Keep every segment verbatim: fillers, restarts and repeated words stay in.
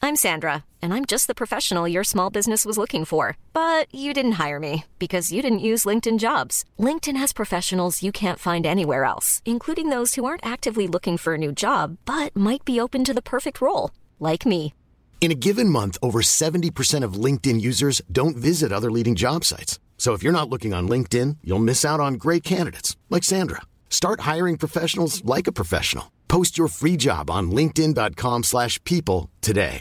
I'm Sandra, and I'm just the professional your small business was looking for. But you didn't hire me because you didn't use LinkedIn Jobs. LinkedIn has professionals you can't find anywhere else, including those who aren't actively looking for a new job, but might be open to the perfect role, like me. In a given month, over seventy percent of LinkedIn users don't visit other leading job sites. So if you're not looking on LinkedIn, you'll miss out on great candidates like Sandra. Start hiring professionals like a professional. Post your free job on linkedin dot com slash people today.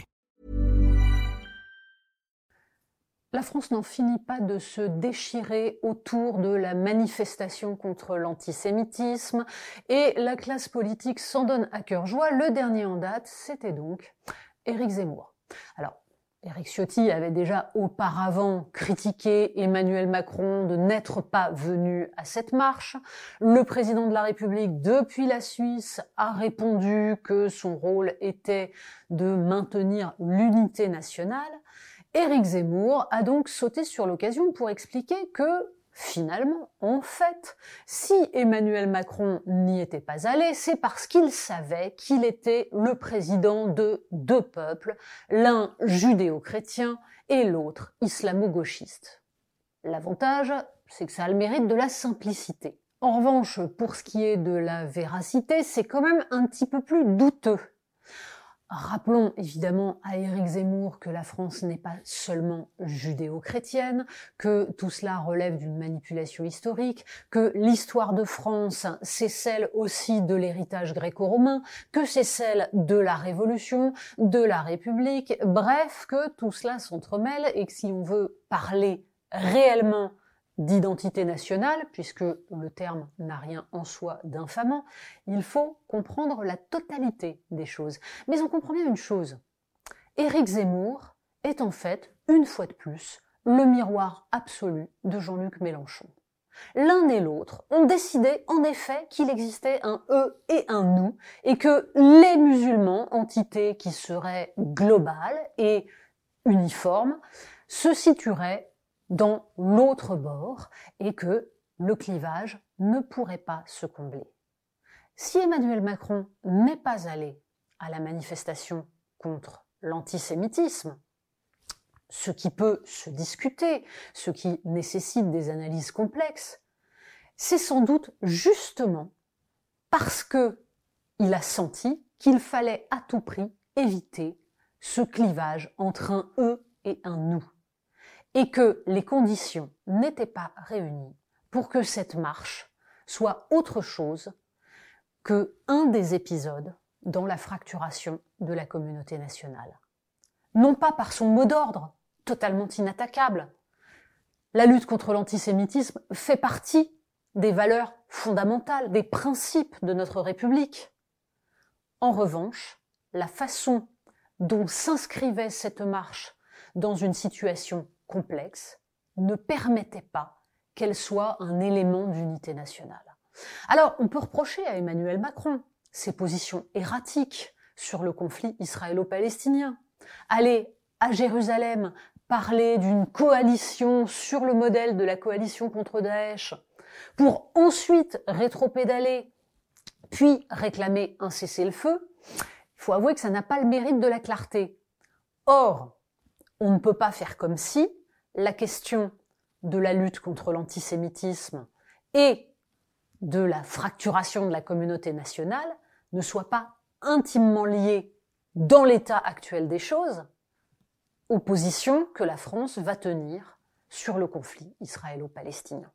La France n'en finit pas de se déchirer autour de la manifestation contre l'antisémitisme et la classe politique s'en donne à cœur joie. Le dernier en date, c'était donc Éric Zemmour. Alors, Éric Ciotti avait déjà auparavant critiqué Emmanuel Macron de n'être pas venu à cette marche. Le président de la République, depuis la Suisse, a répondu que son rôle était de maintenir l'unité nationale. Éric Zemmour a donc sauté sur l'occasion pour expliquer que, finalement, en fait, si Emmanuel Macron n'y était pas allé, c'est parce qu'il savait qu'il était le président de deux peuples, l'un judéo-chrétien et l'autre islamo-gauchiste. L'avantage, c'est que ça a le mérite de la simplicité. En revanche, pour ce qui est de la véracité, c'est quand même un petit peu plus douteux. Rappelons évidemment à Éric Zemmour que la France n'est pas seulement judéo-chrétienne, que tout cela relève d'une manipulation historique, que l'histoire de France, c'est celle aussi de l'héritage gréco-romain, que c'est celle de la Révolution, de la République, bref, que tout cela s'entremêle et que si on veut parler réellement d'identité nationale, puisque le terme n'a rien en soi d'infamant, il faut comprendre la totalité des choses. Mais on comprend bien une chose. Éric Zemmour est en fait, une fois de plus, le miroir absolu de Jean-Luc Mélenchon. L'un et l'autre ont décidé en effet qu'il existait un eux et un nous, et que les musulmans, entité qui serait globale et uniforme, se situeraient dans l'autre bord et que le clivage ne pourrait pas se combler. Si Emmanuel Macron n'est pas allé à la manifestation contre l'antisémitisme, ce qui peut se discuter, ce qui nécessite des analyses complexes, c'est sans doute justement parce que il a senti qu'il fallait à tout prix éviter ce clivage entre un eux et un nous, et que les conditions n'étaient pas réunies pour que cette marche soit autre chose que un des épisodes dans la fracturation de la communauté nationale. Non pas par son mot d'ordre, totalement inattaquable. La lutte contre l'antisémitisme fait partie des valeurs fondamentales, des principes de notre République. En revanche, la façon dont s'inscrivait cette marche dans une situation complexe ne permettait pas qu'elle soit un élément d'unité nationale. Alors, on peut reprocher à Emmanuel Macron ses positions erratiques sur le conflit israélo-palestinien. Aller à Jérusalem parler d'une coalition sur le modèle de la coalition contre Daesh, pour ensuite rétropédaler, puis réclamer un cessez-le-feu, il faut avouer que ça n'a pas le mérite de la clarté. Or, on ne peut pas faire comme si la question de la lutte contre l'antisémitisme et de la fracturation de la communauté nationale ne soit pas intimement liée dans l'état actuel des choses aux positions que la France va tenir sur le conflit israélo-palestinien.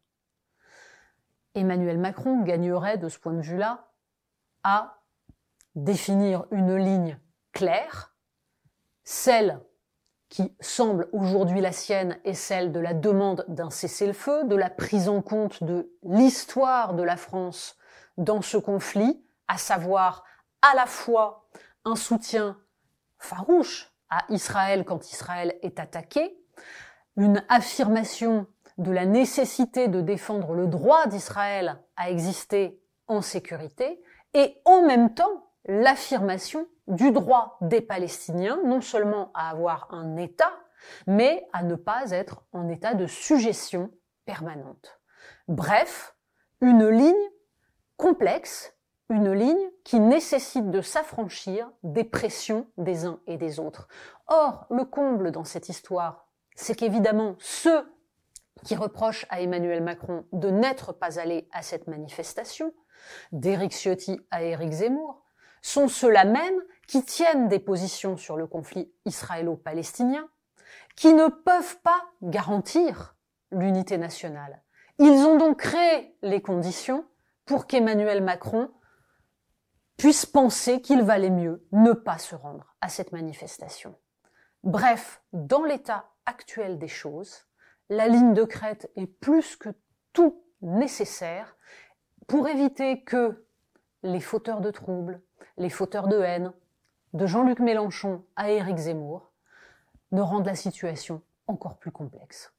Emmanuel Macron gagnerait de ce point de vue-là à définir une ligne claire, celle qui semble aujourd'hui la sienne est celle de la demande d'un cessez-le-feu, de la prise en compte de l'histoire de la France dans ce conflit, à savoir à la fois un soutien farouche à Israël quand Israël est attaqué, une affirmation de la nécessité de défendre le droit d'Israël à exister en sécurité, et en même temps l'affirmation du droit des Palestiniens, non seulement à avoir un État, mais à ne pas être en état de sujétion permanente. Bref, une ligne complexe une ligne qui nécessite de s'affranchir des pressions des uns et des autres. Or, le comble dans cette histoire, c'est qu'évidemment, ceux qui reprochent à Emmanuel Macron de n'être pas allé à cette manifestation, d'Éric Ciotti à Éric Zemmour, sont ceux-là même qui tiennent des positions sur le conflit israélo-palestinien, qui ne peuvent pas garantir l'unité nationale. Ils ont donc créé les conditions pour qu'Emmanuel Macron puisse penser qu'il valait mieux ne pas se rendre à cette manifestation. Bref, dans l'état actuel des choses, la ligne de crête est plus que tout nécessaire pour éviter que les fauteurs de troubles, les fauteurs de haine, de Jean-Luc Mélenchon à Éric Zemmour, ne rendent la situation encore plus complexe.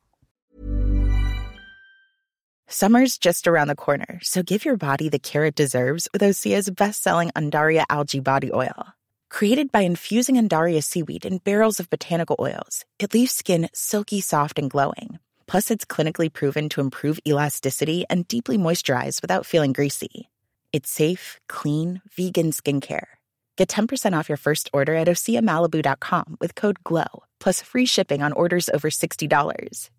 Summer's just around the corner, so give your body the care it deserves with Osea's best-selling Undaria Algae Body Oil. Created by infusing Undaria seaweed in barrels of botanical oils, it leaves skin silky, soft, and glowing. Plus, it's clinically proven to improve elasticity and deeply moisturize without feeling greasy. It's safe, clean, vegan skincare. Get ten percent off your first order at osea malibu dot com with code GLOW, plus free shipping on orders over sixty dollars.